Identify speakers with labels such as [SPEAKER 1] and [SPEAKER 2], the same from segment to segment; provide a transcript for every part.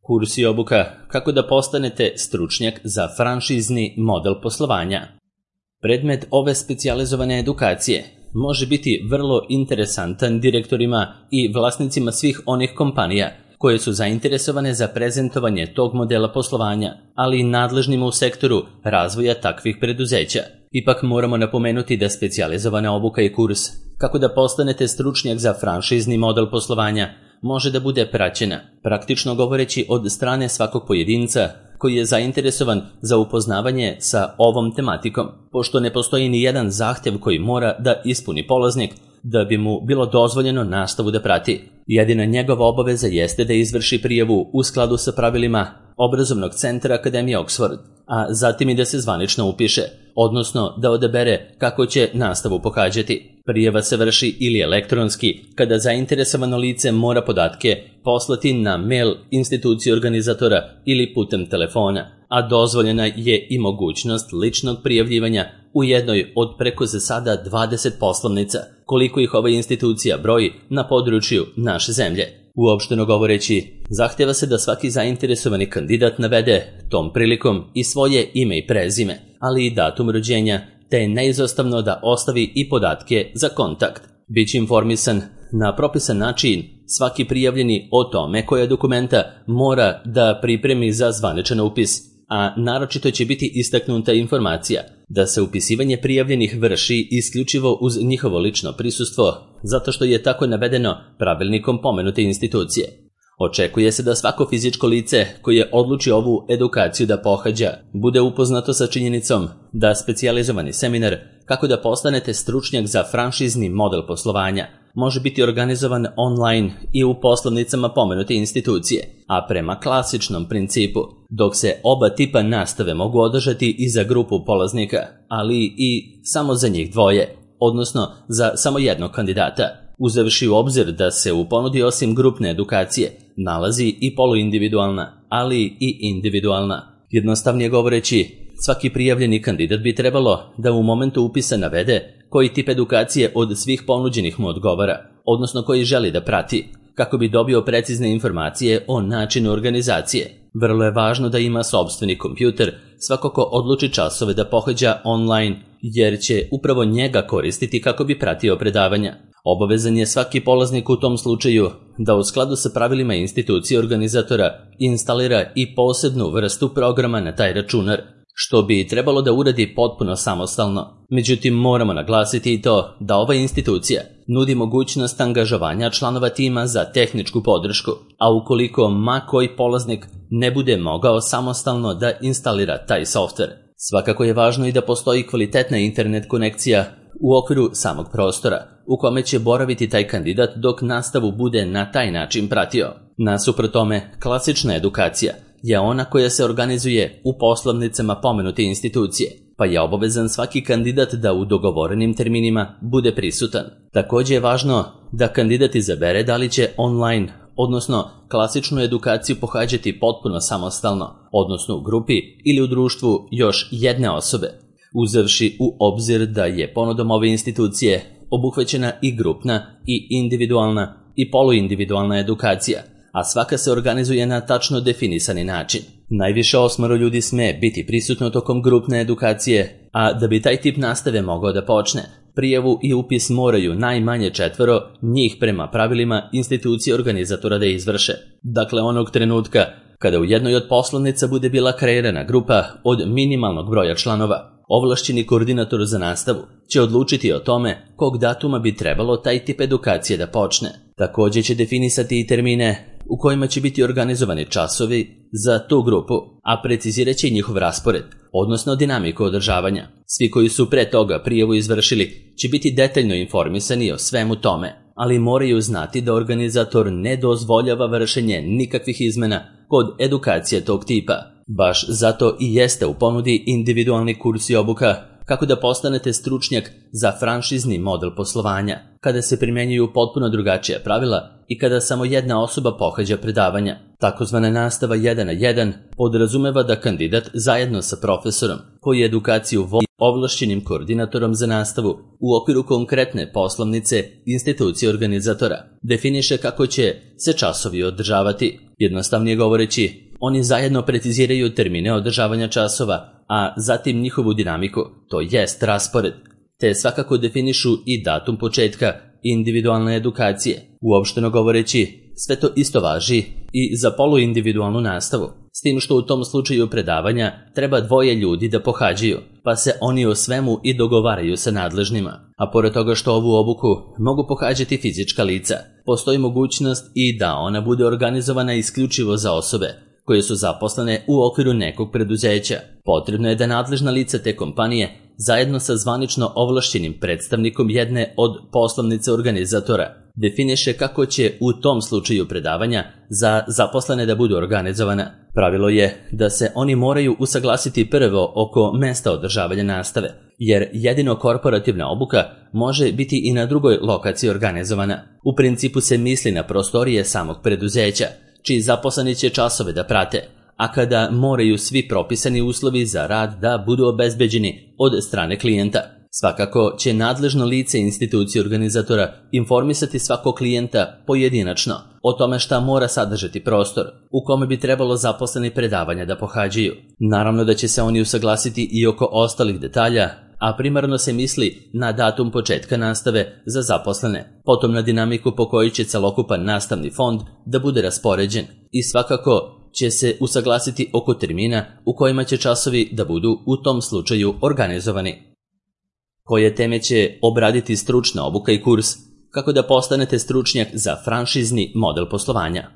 [SPEAKER 1] Kurs i obuka kako da postanete stručnjak za franšizni model poslovanja. Predmet ove specijalizovane edukacije može biti vrlo interesantan direktorima i vlasnicima svih onih kompanija koje su zainteresovane za prezentovanje tog modela poslovanja, ali i nadležnima u sektoru razvoja takvih preduzeća. Ipak moramo napomenuti da specijalizovana obuka i kurs kako da postanete stručnjak za franšizni model poslovanja može da bude praćena, praktično govoreći od strane svakog pojedinca koji je zainteresovan za upoznavanje sa ovom tematikom, pošto ne postoji ni jedan zahtjev koji mora da ispuni polaznik da bi mu bilo dozvoljeno nastavu da prati. Jedina njegova obaveza jeste da izvrši prijavu u skladu sa pravilima obrazovnog centra Akademije Oxford, a zatim i da se zvanično upiše, odnosno da odabere kako će nastavu pohađati. Prijava se vrši ili elektronski, kada zainteresovano lice mora podatke poslati na mail instituciji organizatora ili putem telefona, a dozvoljena je i mogućnost ličnog prijavljivanja u jednoj od preko za sada 20 poslovnica, koliko ih ova institucija broji na području naše zemlje. Uopšteno govoreći, zahtjeva se da svaki zainteresovani kandidat navede tom prilikom i svoje ime i prezime, ali i datum rođenja, te je neizostavno da ostavi i podatke za kontakt. Biće informisan na propisan način svaki prijavljeni o tome koja dokumenta mora da pripremi za zvaničan upis, a naročito će biti istaknuta informacija da se upisivanje prijavljenih vrši isključivo uz njihovo lično prisustvo, zato što je tako navedeno pravilnikom pomenute institucije. Očekuje se da svako fizičko lice koje odluči ovu edukaciju da pohađa bude upoznato sa činjenicom da specijalizovani seminar kako da postanete stručnjak za franšizni model poslovanja može biti organizovan online i u poslovnicama pomenute institucije, a prema klasičnom principu, dok se oba tipa nastave mogu održati i za grupu polaznika, ali i samo za njih dvoje, odnosno za samo jednog kandidata. Uzevši u obzir da se u ponudi osim grupne edukacije nalazi i poluindividualna, ali i individualna. Jednostavnije govoreći, svaki prijavljeni kandidat bi trebalo da u momentu upisa navede koji tip edukacije od svih ponuđenih mu odgovara, odnosno koji želi da prati, kako bi dobio precizne informacije o načinu organizacije. Vrlo je važno da ima sopstveni kompjuter svako ko odluči časove da pohađa online, jer će upravo njega koristiti kako bi pratio predavanja. Obavezan je svaki polaznik u tom slučaju da u skladu sa pravilima institucije organizatora instalira i posebnu vrstu programa na taj računar, što bi trebalo da uradi potpuno samostalno. Međutim, moramo naglasiti i to da ova institucija nudi mogućnost angažovanja članova tima za tehničku podršku, a ukoliko ma koji polaznik ne bude mogao samostalno da instalira taj softver. Svakako je važno i da postoji kvalitetna internet konekcija u okviru samog prostora u kome će boraviti taj kandidat dok nastavu bude na taj način pratio. Nasuprot tome, klasična edukacija je ona koja se organizuje u poslovnicama pomenute institucije, pa je obavezan svaki kandidat da u dogovorenim terminima bude prisutan. Također je važno da kandidat izabere da li će online, odnosno klasičnu edukaciju pohađati potpuno samostalno, odnosno u grupi ili u društvu još jedne osobe, uzevši u obzir da je ponudom ove institucije obuhvaćena i grupna i individualna i poluindividualna edukacija, a svaka se organizuje na tačno definisani način. Najviše 8 ljudi sme biti prisutno tokom grupne edukacije, a da bi taj tip nastave mogao da počne, prijavu i upis moraju najmanje 4 njih prema pravilima institucije organizatora da izvrše. Dakle, onog trenutka kada u jednoj od poslovnica bude bila kreirana grupa od minimalnog broja članova, ovlašćeni koordinator za nastavu će odlučiti o tome kog datuma bi trebalo taj tip edukacije da počne. Također će definisati i termine u kojima će biti organizovani časovi za tu grupu, a precizirat će i njihov raspored, odnosno dinamiku održavanja. Svi koji su pre toga prijavu izvršili će biti detaljno informisani o svemu tome, ali moraju znati da organizator ne dozvoljava vršenje nikakvih izmena kod edukacije tog tipa. Baš zato i jeste u ponudi individualni kurs i obuka kako da postanete stručnjak za franšizni model poslovanja, kada se primjenjuju potpuno drugačija pravila i kada samo jedna osoba pohađa predavanja. Takozvana nastava 1 na 1 podrazumeva da kandidat zajedno sa profesorom koji edukaciju vodi ovlašćenim koordinatorom za nastavu u okviru konkretne poslovnice institucije organizatora. Definiše kako će se časovi održavati. Jednostavnije govoreći, oni zajedno preciziraju termine održavanja časova, a zatim njihovu dinamiku, to jest raspored, te svakako definišu i datum početka individualne edukacije. Uopšteno govoreći, sve to isto važi i za poluindividualnu nastavu, s tim što u tom slučaju predavanja treba 2 ljudi da pohađaju, pa se oni o svemu i dogovaraju sa nadležnima. A pored toga što ovu obuku mogu pohađati fizička lica, postoji mogućnost i da ona bude organizovana isključivo za osobe koje su zaposlene u okviru nekog preduzeća. Potrebno je da nadležna lica te kompanije zajedno sa zvanično ovlašćenim predstavnikom jedne od poslovnice organizatora definiše kako će u tom slučaju predavanja za zaposlene da budu organizovana. Pravilo je da se oni moraju usaglasiti prvo oko mesta održavanja nastave, jer jedino korporativna obuka može biti i na drugoj lokaciji organizovana. U principu se misli na prostorije samog preduzeća, čiji zaposleni će časove da prate, a kada moraju svi propisani uslovi za rad da budu obezbeđeni od strane klijenta. Svakako će nadležno lice institucije organizatora informisati svakog klijenta pojedinačno o tome šta mora sadržati prostor u kome bi trebalo zaposleni predavanja da pohađaju. Naravno da će se oni usaglasiti i oko ostalih detalja, a primarno se misli na datum početka nastave za zaposlene, potom na dinamiku po kojoj će celokupan nastavni fond da bude raspoređen i svakako će se usaglasiti oko termina u kojima će časovi da budu u tom slučaju organizovani. Koje teme će obraditi stručna obuka i kurs, kako da postanete stručnjak za franšizni model poslovanja.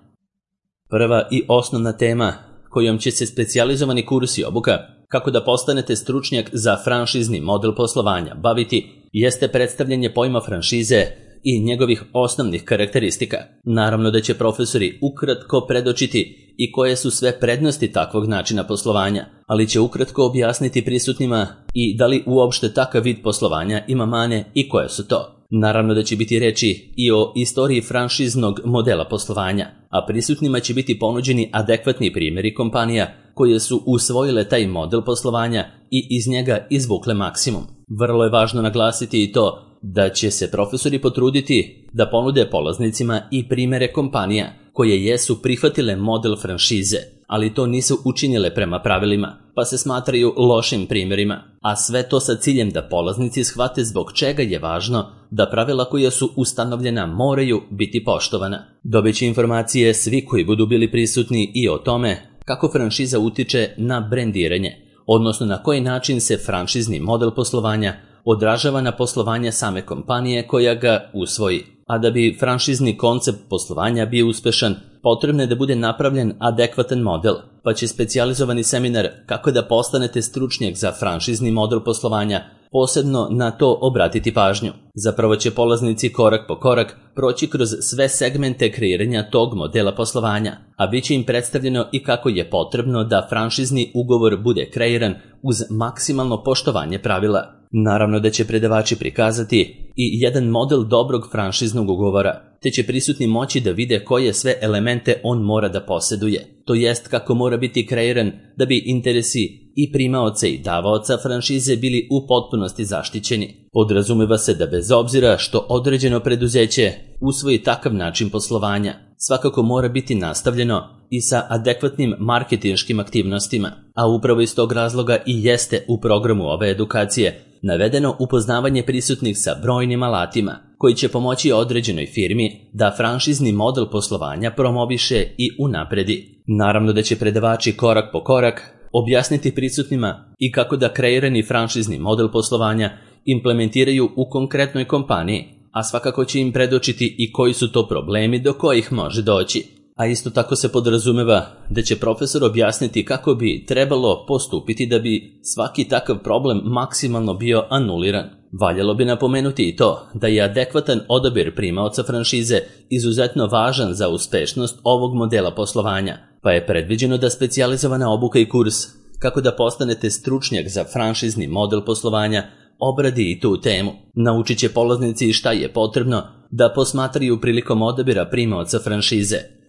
[SPEAKER 1] Prva i osnovna tema kojom će se specijalizovani kurs i obuka, kako da postanete stručnjak za franšizni model poslovanja, baviti jeste predstavljanje pojma franšize i njegovih osnovnih karakteristika. Naravno da će profesori ukratko predočiti i koje su sve prednosti takvog načina poslovanja, ali će ukratko objasniti prisutnima i da li uopšte takav vid poslovanja ima mane i koje su to. Naravno da će biti reči i o istoriji franšiznog modela poslovanja, a prisutnima će biti ponuđeni adekvatni primjeri kompanija koje su usvojile taj model poslovanja i iz njega izvukle maksimum. Vrlo je važno naglasiti i to da će se profesori potruditi da ponude polaznicima i primjere kompanija koje jesu prihvatile model franšize, ali to nisu učinile prema pravilima, pa se smatraju lošim primjerima, a sve to sa ciljem da polaznici shvate zbog čega je važno da pravila koja su ustanovljena moraju biti poštovana. Dobit će informacije svi koji budu bili prisutni i o tome kako franšiza utiče na brendiranje, odnosno na koji način se franšizni model poslovanja odražava na poslovanje same kompanije koja ga usvoji. A da bi franšizni koncept poslovanja bio uspešan, potrebno je da bude napravljen adekvatan model, pa će specijalizovani seminar kako da postanete stručnjak za franšizni model poslovanja posebno na to obratiti pažnju. Zapravo će polaznici korak po korak proći kroz sve segmente kreiranja tog modela poslovanja, a bit će im predstavljeno i kako je potrebno da franšizni ugovor bude kreiran uz maksimalno poštovanje pravila. Naravno da će predavači prikazati i jedan model dobrog franšiznog ugovora, te će prisutni moći da vide koje sve elemente on mora da poseduje, to jest kako mora biti kreiran da bi interesi i primaoca i davaoca franšize bili u potpunosti zaštićeni. Podrazumeva se da bez obzira što određeno preduzeće usvoji takav način poslovanja, svakako mora biti nastavljeno i sa adekvatnim marketinškim aktivnostima, a upravo iz tog razloga i jeste u programu ove edukacije navedeno upoznavanje prisutnih sa brojnim alatima koji će pomoći određenoj firmi da franšizni model poslovanja promoviše i unapredi. Naravno da će predavači korak po korak objasniti prisutnima i kako da kreirani franšizni model poslovanja implementiraju u konkretnoj kompaniji, a svakako će im predočiti i koji su to problemi do kojih može doći. A isto tako se podrazumeva da će profesor objasniti kako bi trebalo postupiti da bi svaki takav problem maksimalno bio anuliran. Valjalo bi napomenuti i to da je adekvatan odabir primaoca franšize izuzetno važan za uspešnost ovog modela poslovanja, pa je predviđeno da specijalizovana obuka i kurs kako da postanete stručnjak za franšizni model poslovanja obradi i tu temu. Naučit će polaznici šta je potrebno da posmatraju prilikom odabira primaoca franšize,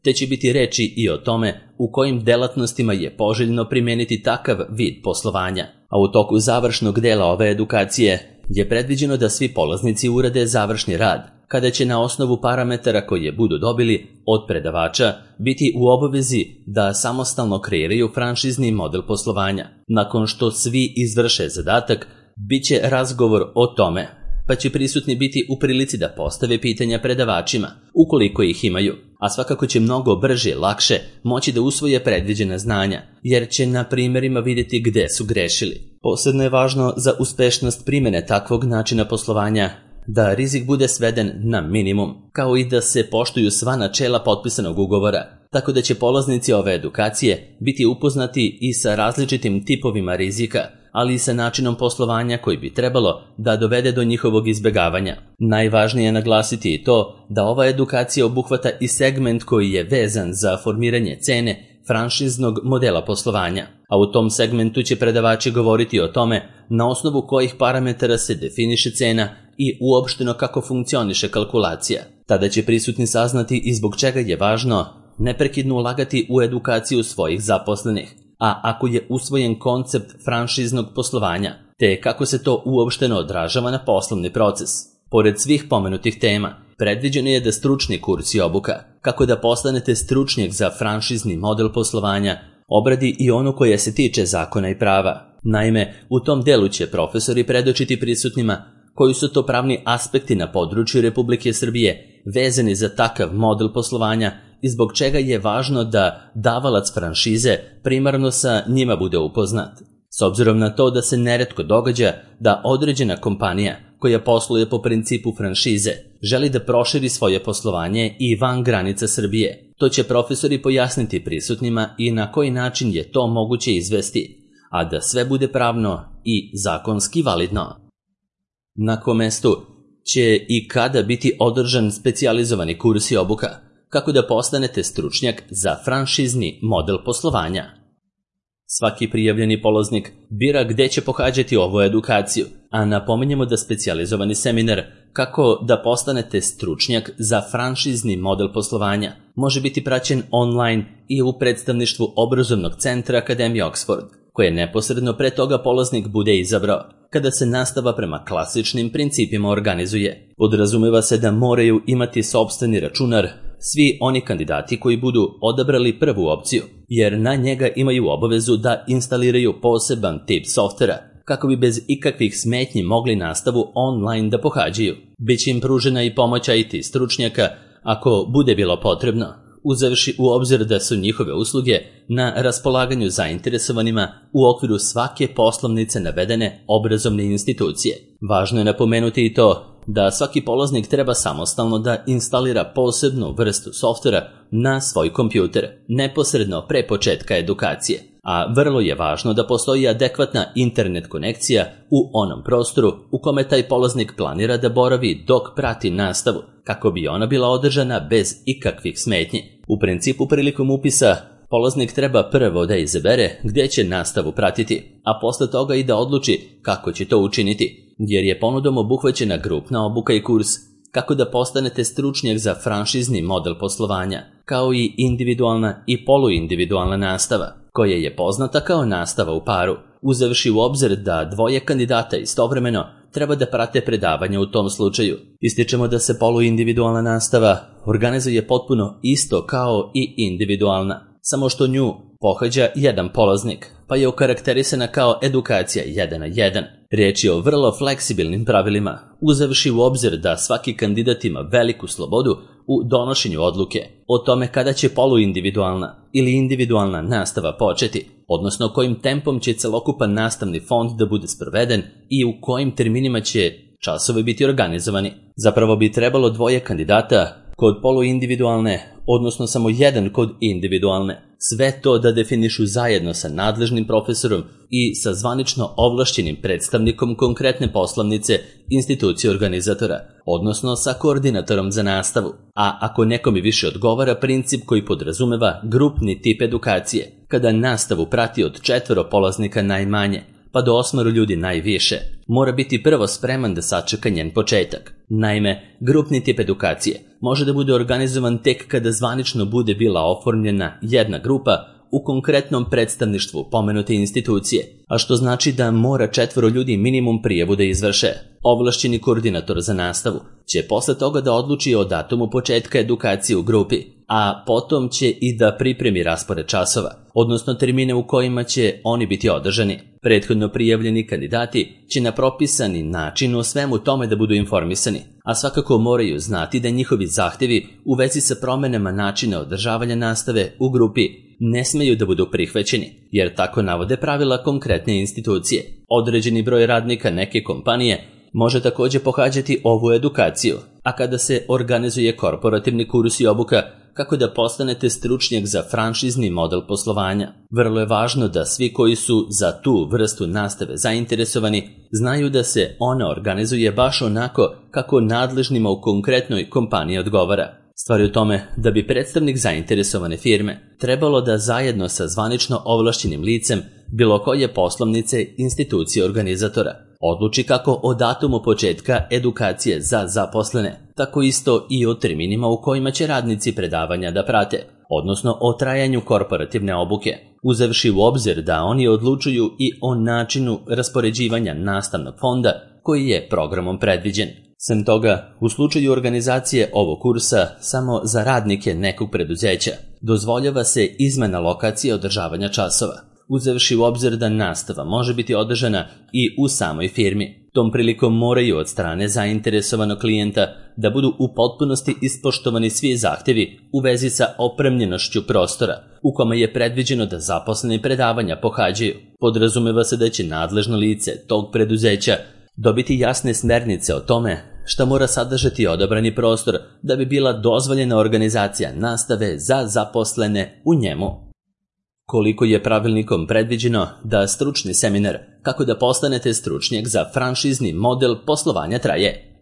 [SPEAKER 1] te će biti reči i o tome u kojim delatnostima je poželjno primijeniti takav vid poslovanja. A u toku završnog dela ove edukacije je predviđeno da svi polaznici urade završni rad, kada će na osnovu parametara koje budu dobili od predavača biti u obavezi da samostalno kreiraju franšizni model poslovanja. Nakon što svi izvrše zadatak, bit će razgovor o tome, pa će prisutni biti u prilici da postave pitanja predavačima, ukoliko ih imaju, a svakako će mnogo brže i lakše moći da usvoje predviđena znanja, jer će na primjerima vidjeti gde su grešili. Posebno je važno za uspešnost primjene takvog načina poslovanja da rizik bude sveden na minimum, kao i da se poštuju sva načela potpisanog ugovora, tako da će polaznici ove edukacije biti upoznati i sa različitim tipovima rizika, ali i sa načinom poslovanja koji bi trebalo da dovede do njihovog izbjegavanja. Najvažnije je naglasiti i to da ova edukacija obuhvata i segment koji je vezan za formiranje cene franšiznog modela poslovanja, a u tom segmentu će predavači govoriti o tome na osnovu kojih parametara se definiše cena i uopšteno kako funkcioniše kalkulacija. Tada će prisutni saznati i zbog čega je važno neprekidno ulagati u edukaciju svojih zaposlenih, a ako je usvojen koncept franšiznog poslovanja, te kako se to uopšteno odražava na poslovni proces. Pored svih pomenutih tema, predviđeno je da stručni kurs i obuka, kako da postanete stručnjak za franšizni model poslovanja, obradi i ono koje se tiče zakona i prava. Naime, u tom delu će profesori predočiti prisutnima koji su to pravni aspekti na području Republike Srbije vezani za takav model poslovanja i zbog čega je važno da davalac franšize primarno sa njima bude upoznat. S obzirom na to da se neretko događa da određena kompanija koja posluje po principu franšize želi da proširi svoje poslovanje i van granica Srbije, to će profesori pojasniti prisutnima i na koji način je to moguće izvesti, a da sve bude pravno i zakonski validno. Na kom mestu će i kada biti održan specijalizovani kurs i obuka, kako da postanete stručnjak za franšizni model poslovanja. Svaki prijavljeni polaznik bira gde će pohađati ovu edukaciju, a napominjemo da specijalizovani seminar kako da postanete stručnjak za franšizni model poslovanja može biti praćen online i u predstavništvu obrazovnog centra Akademije Oxford, koje neposredno pre toga polaznik bude izabrao, kada se nastava prema klasičnim principima organizuje. Podrazumeva se da moraju imati sopstveni računar svi oni kandidati koji budu odabrali prvu opciju, jer na njega imaju obavezu da instaliraju poseban tip softvera, kako bi bez ikakvih smetnji mogli nastavu online da pohađaju. Biće im pružena i pomoć IT stručnjaka ako bude bilo potrebno, uzevši u obzir da su njihove usluge na raspolaganju zainteresovanima u okviru svake poslovnice navedene obrazovne institucije. Važno je napomenuti i to da svaki polaznik treba samostalno da instalira posebnu vrstu softvera na svoj kompjuter, neposredno pre početka edukacije, a vrlo je važno da postoji adekvatna internet konekcija u onom prostoru u kome taj polaznik planira da boravi dok prati nastavu, kako bi ona bila održana bez ikakvih smetnji. U principu, prilikom upisa, polaznik treba prvo da izabere gdje će nastavu pratiti, a posle toga i da odluči kako će to učiniti, jer je ponudom obuhvaćena grupna obuka i kurs kako da postanete stručnjak za franšizni model poslovanja, kao i individualna i poluindividualna nastava, koja je poznata kao nastava u paru, uzevši u obzir da dvoje kandidata istovremeno treba da prate predavanja u tom slučaju. Ističemo da se poluindividualna nastava organizuje potpuno isto kao i individualna, samo što nju pohađa jedan polaznik, pa je okarakterisana kao edukacija 1 na 1. Riječ je o vrlo fleksibilnim pravilima, uzevši u obzir da svaki kandidat ima veliku slobodu u donošenju odluke o tome kada će poluindividualna ili individualna nastava početi, odnosno kojim tempom će celokupan nastavni fond da bude sproveden i u kojim terminima će časovi biti organizovani. Zapravo bi trebalo dvoje kandidata kod poluindividualne, odnosno samo jedan kod individualne, sve to da definišu zajedno sa nadležnim profesorom i sa zvanično ovlašćenim predstavnikom konkretne poslovnice institucije organizatora, odnosno sa koordinatorom za nastavu. A ako nekome više odgovara princip koji podrazumeva grupni tip edukacije, kada nastavu prati od 4 polaznika najmanje, pa do 8 ljudi najviše, mora biti prvo spreman da sačeka njen početak. Naime, grupni tip edukacije može da bude organizovan tek kada zvanično bude bila oformljena jedna grupa u konkretnom predstavništvu pomenute institucije, a što znači da mora 4 ljudi minimum prijavu da izvrše. Ovlašćeni koordinator za nastavu će posle toga da odluči o datumu početka edukacije u grupi, a potom će i da pripremi raspored časova, odnosno termine u kojima će oni biti održani. Prethodno prijavljeni kandidati će na propisani način o svemu tome da budu informisani, a svakako moraju znati da njihovi zahtevi u vezi sa promenama načina održavanja nastave u grupi ne smeju da budu prihvaćeni, jer tako navode pravila konkretne institucije. Određeni broj radnika neke kompanije može takođe pohađati ovu edukaciju, a kada se organizuje korporativni kurs i obuka kako da postanete stručnjak za franšizni model poslovanja. Vrlo je važno da svi koji su za tu vrstu nastave zainteresovani znaju da se ona organizuje baš onako kako nadležnima u konkretnoj kompaniji odgovara. Stvar je u tome da bi predstavnik zainteresovane firme trebalo da zajedno sa zvanično ovlašćenim licem bilo koje poslovnice institucije organizatora odluči kako o datumu početka edukacije za zaposlene, tako isto i o terminima u kojima će radnici predavanja da prate, odnosno o trajanju korporativne obuke, uzevši u obzir da oni odlučuju i o načinu raspoređivanja nastavnog fonda koji je programom predviđen. Sem toga, u slučaju organizacije ovog kursa samo za radnike nekog preduzeća dozvoljava se izmena lokacije održavanja časova, uzevši u obzir da nastava može biti održana i u samoj firmi. Tom prilikom moraju od strane zainteresovanog klijenta da budu u potpunosti ispoštovani svi zahtevi u vezi sa opremljenošću prostora u kome je predviđeno da zaposleni predavanja pohađaju. Podrazumeva se da će nadležno lice tog preduzeća dobiti jasne smernice o tome šta mora sadržati odabrani prostor da bi bila dozvoljena organizacija nastave za zaposlene u njemu. Koliko je pravilnikom predviđeno da stručni seminar kako da postanete stručnjak za franšizni model poslovanja traje?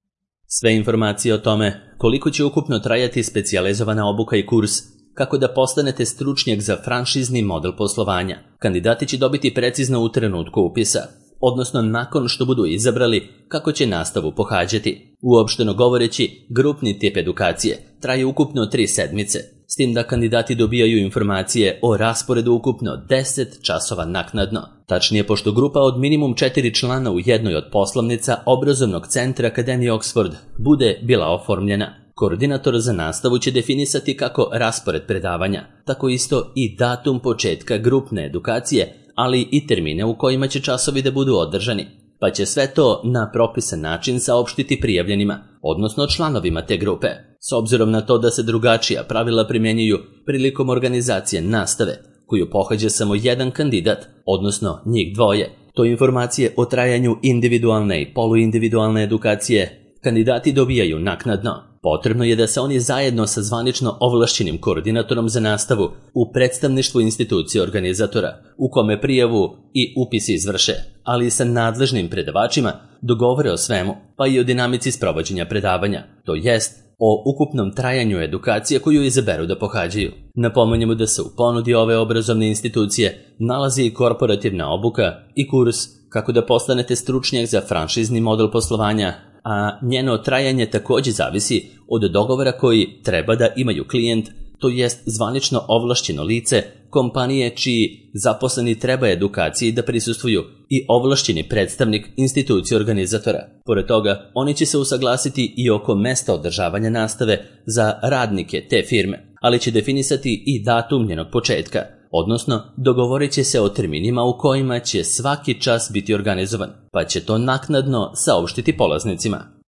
[SPEAKER 1] Sve informacije o tome koliko će ukupno trajati specijalizovana obuka i kurs kako da postanete stručnjak za franšizni model poslovanja, kandidati će dobiti precizno u trenutku upisa, odnosno nakon što budu izabrali kako će nastavu pohađati. Uopšteno govoreći, grupni tip edukacije traje ukupno 3 sedmice, s tim da kandidati dobijaju informacije o rasporedu ukupno 10 časova naknadno. Tačnije, pošto grupa od minimum 4 člana u jednoj od poslovnica obrazovnog centra Akademije Oxford bude bila oformljena, koordinator za nastavu će definisati kako raspored predavanja, tako isto i datum početka grupne edukacije, ali i termine u kojima će časovi da budu održani, pa će sve to na propisan način saopštiti prijavljenima, odnosno članovima te grupe. S obzirom na to da se drugačija pravila primjenjuju prilikom organizacije nastave, koju pohađa samo jedan kandidat, odnosno njih dvoje, to informacije o trajanju individualne i poluindividualne edukacije kandidati dobijaju naknadno. Potrebno je da se oni zajedno sa zvanično ovlašćenim koordinatorom za nastavu u predstavništvu institucije organizatora, u kome prijavu i upis izvrše, ali i sa nadležnim predavačima dogovore o svemu, pa i o dinamici sprovođenja predavanja, to jest o ukupnom trajanju edukacije koju izaberu da pohađaju. Napominjemo da se u ponudi ove obrazovne institucije nalazi i korporativna obuka i kurs kako da postanete stručnjak za franšizni model poslovanja, a njeno trajanje takođe zavisi od dogovora koji treba da imaju klijent, to jest zvanično ovlašćeno lice, kompanije čiji zaposleni treba edukaciji da prisustvuju i ovlašćeni predstavnik institucije organizatora. Pored toga, oni će se usaglasiti i oko mesta održavanja nastave za radnike te firme, ali će definisati i datum njenog početka, odnosno dogovorit će se o terminima u kojima će svaki čas biti organizovan, pa će to naknadno saopštiti polaznicima.